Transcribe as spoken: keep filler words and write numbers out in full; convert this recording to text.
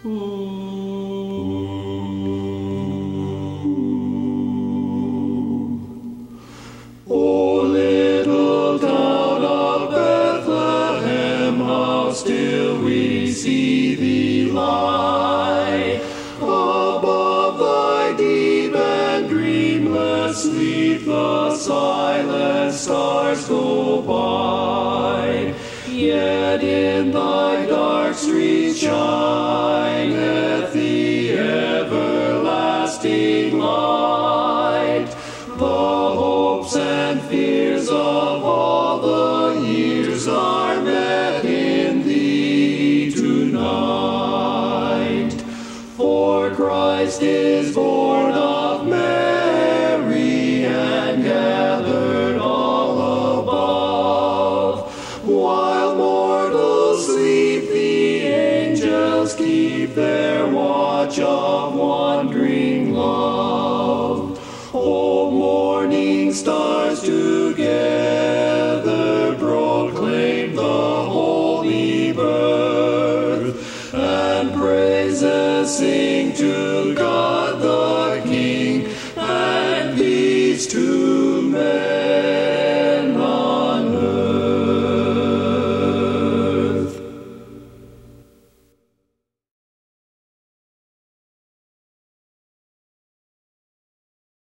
O little town of Bethlehem, how still we see thee lie above thy deep and dreamless sleep. The silent stars go by, yet in thy dark streets shineth the everlasting light. The hopes and fears of all the years are met in thee tonight. For Christ is born of Mary and gathered all above. While mortals sleep, the angels keep their watch of wandering love. O morning stars together proclaim the holy birth, and praises sing to